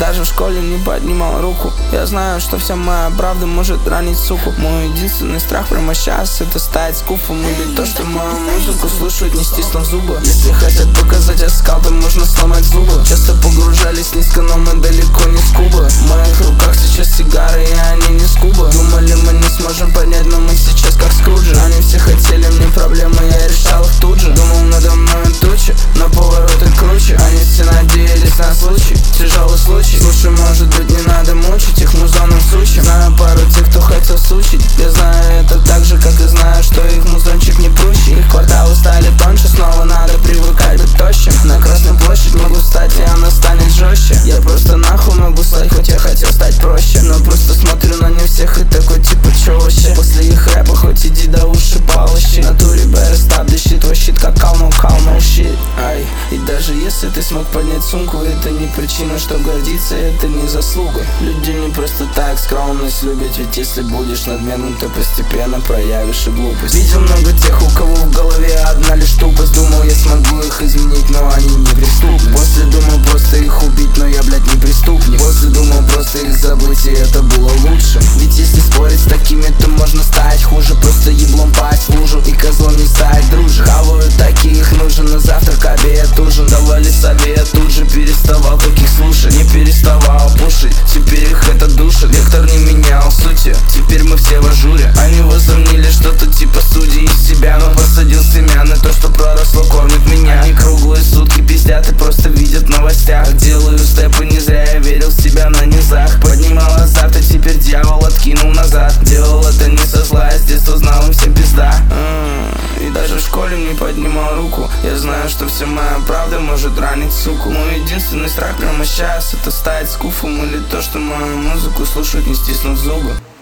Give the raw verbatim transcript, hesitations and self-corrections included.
Даже в школе не поднимал руку. Я знаю, что вся моя правда может ранить суку. Мой единственный страх прямо сейчас — это стать скуфом. Или то, что мою музыку слушают, не стиснув зубы. Если хотят показать оскал, то можно сломать зубы. Часто погружались низко, но мы далеко не с Кубы. В моих руках сейчас сигары, и они не с Кубы. Думали, мы не сможем понять, но мы сейчас как Скруджи. Они все хотели мне проблемы, я решал их тут же. Думал, надо мной тучи, но повороты круче. Они все надеялись на случай, тяжелый случай. Слушай, может быть, не надо мучить их музоном сучьем. Знаю пару тех, кто хотел сучить. Я знаю это так же, как и знаю, что их музончик не прущий. Их кварталы стали тоньше, снова надо привыкать быть тощим. На Красной площадь могу встать, и она станет жестче. Я просто нахуй могу слать, хоть я хотел стать проще. Но просто смотрю на них всех и такой типа, чё вообще? После их рэпа хоть иди до уши полощи. На туре Берестап дышит твой щит, как calm, calm, no shit. Ай, и даже если ты смог поднять сумку, это не причина, что гордиться, это не заслуга. Люди не просто так скромность любят, ведь если будешь надменным, то постепенно проявишь и глупость. Видел много тех, у кого в голове одна лишь тупость. Думал, я смогу их изменить, но они не преступны. После думал просто их убить, но я, блядь, не преступник. После думал просто их забыть, и это было лучше. Ведь если спорить с такими, то можно стать хуже. Просто еблом пасть в лужу и козлом не стать, дружи. Хаваю таких нужен на завтрак, обед, ужин. Давали совет, тут же переставал таких слушать. Не переставал пушить, теперь их это душит. Вектор не менял сути, теперь мы все в ажуре. Они возомнили что-то типа судьи из себя, но посадил семян, и то, что проросло, кормит меня. Они круглые сутки пиздят и просто видят в новостях. Делаю степы, не зря я верил в себя на низах. Поднимал азарт, и теперь дьявол откинул назад. Делал это не со зла, я с детства знал, им всем пизда. И даже в школе не поднимал руку. Я знаю, что вся моя правда может ранить суку. Мой единственный страх прямо сейчас — это стать скуфом. Или то, что мою музыку слушают, не стиснув зубы.